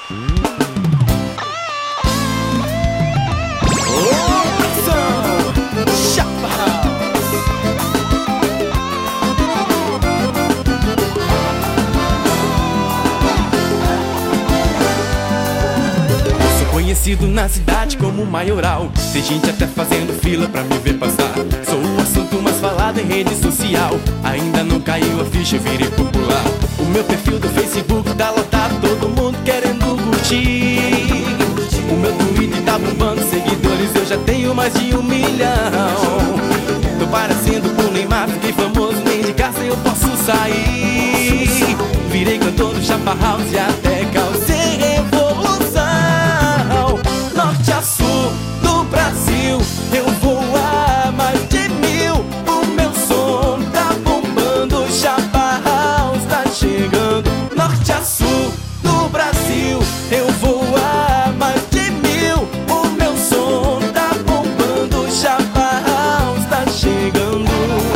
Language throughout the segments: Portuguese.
Conhecido na cidade como maioral, tem gente até fazendo fila pra me ver passar. Sou o assunto mais falado em rede social, ainda não caiu a ficha, virei popular. O meu perfil do Facebook tá lotado, todo mundo querendo curtir. O meu Twitter tá bombando seguidores, eu já tenho mais de 1 milhão. Tô parecendo com o Neymar, fiquei famoso, nem de casa eu posso sair. Virei cantor do Chapa House e até causei revolução. Norte a sul do Brasil, eu vou a mais de 1000. O meu som tá bombando, Chapa House tá chegando. Norte a sul do Brasil, eu vou a mais de 1000. O meu som tá bombando, Chapa House tá chegando.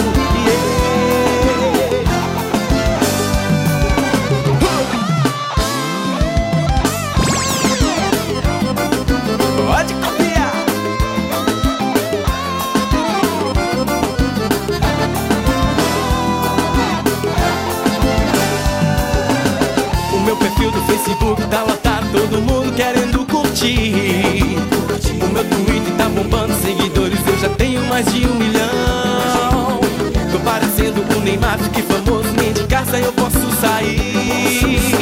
Pode copiar. O meu perfil do Facebook tá lotado, todo mundo querendo curtir. O meu Twitter tá bombando seguidores, eu já tenho mais de 1 milhão. Tô parecendo o Neymar, fiquei famoso, nem de casa eu posso sair.